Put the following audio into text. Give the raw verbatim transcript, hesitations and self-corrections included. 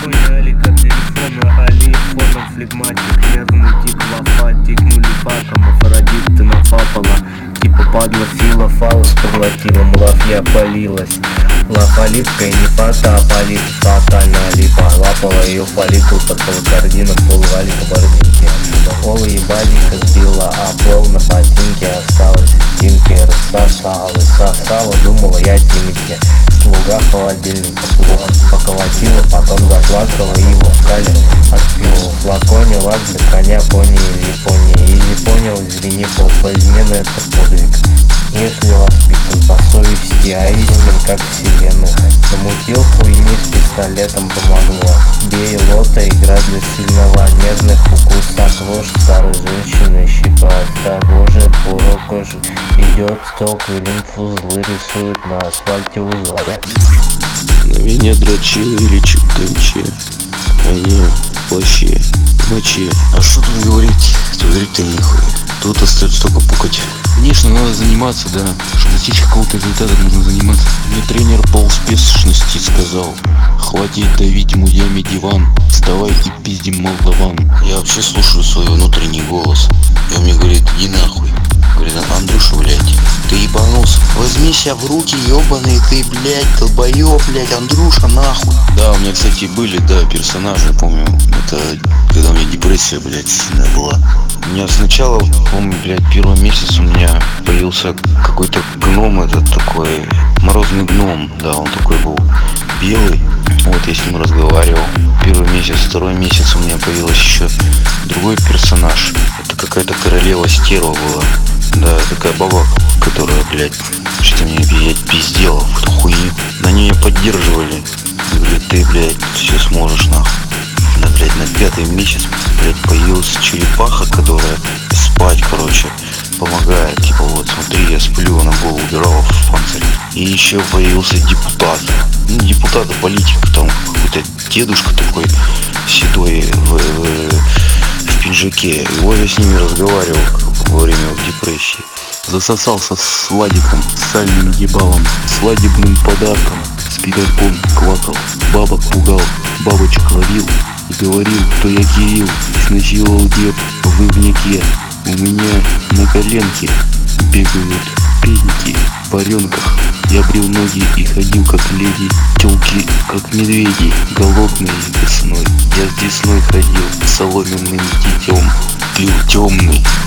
хуяли, как телефона, али, фоном флегматик, нервный тип, лофатик, нулипаком, афродит ты нафапала. Типа падла фила, фалос поглотила, муравья полилась. Лафалипка и не фата, а полит фатально липа. Лапала ее фолликул под полукардином, полувалика барвинки. Пола ебальника сбила, а пол на ботинке осталось в стенке. Рассосалась, сосала, думала я Тимати. Слуга холодильника плохо поколотила, потом заплакала и его в кале отпила. В флаконе лак для коня, пони или пони. Или понял, извини, полуизмена это подвиг. Если воспитан по совести, а истин как вселенная. Замутил хуйни с пистолетом помогло. Бей лота, игра для сильного. Нервных укус отложь старой женщины, щипает того же пору кожи. Идет сток и лимфузлы рисует на асфальте узор. На меня дрочили или чукачи, они вообще в моче. А что тут говорить? Тут говорить-то нихуя. Тут остается только пукать. Конечно, надо заниматься, да. Чтобы достичь какого-то результата, нужно заниматься. Мне тренер по успешности сказал: хватит давить мудями диван, вставай и пиздим молдаван. Я вообще слушаю свой внутренний голос, и он мне говорит: иди нахуй. Говорит: Андрюша, блядь, ты ебанулся. Возьми себя в руки, ебаный ты, блядь, долбоёб, блядь, Андрюша, нахуй. Да, у меня, кстати, были, да, персонажи, помню. Это когда у меня депрессия, блядь, сильная была. У меня сначала, помню, блядь, первый месяц у меня появился какой-то гном, этот такой, морозный гном, да, он такой был белый. Вот я с ним разговаривал. Первый месяц, второй месяц у меня появился еще другой персонаж. Это какая-то королева стерва была. Да, такая баба, которая, блядь, что-то мне, блядь, пиздела в эту хуйню. На нее поддерживали. Говорит: ты, блядь, все сможешь, нахуй. Да, блядь, на пятый месяц, блядь, появилась черепаха, которая спать, короче, помогает. Типа, вот, смотри, я сплю, она голову убирала в панцирь. И еще появился депутат. Ну, депутат, а политик, там какой-то дедушка такой седой в, в, в пинжаке. И вот я с ними разговаривал во время депрессии. Засосался с Владиком, сальным ебалом, свадебным подарком, с пидорком квакал, бабок пугал, бабочек ловил и говорил, что я Кирилл, изнасиловал дед в ивняке. У меня на коленке бегают пеньки в варенках. Я брил ноги и ходил как леди, тёлки как медведи, голодные весной. Я с десной ходил соломенным детем, пил темный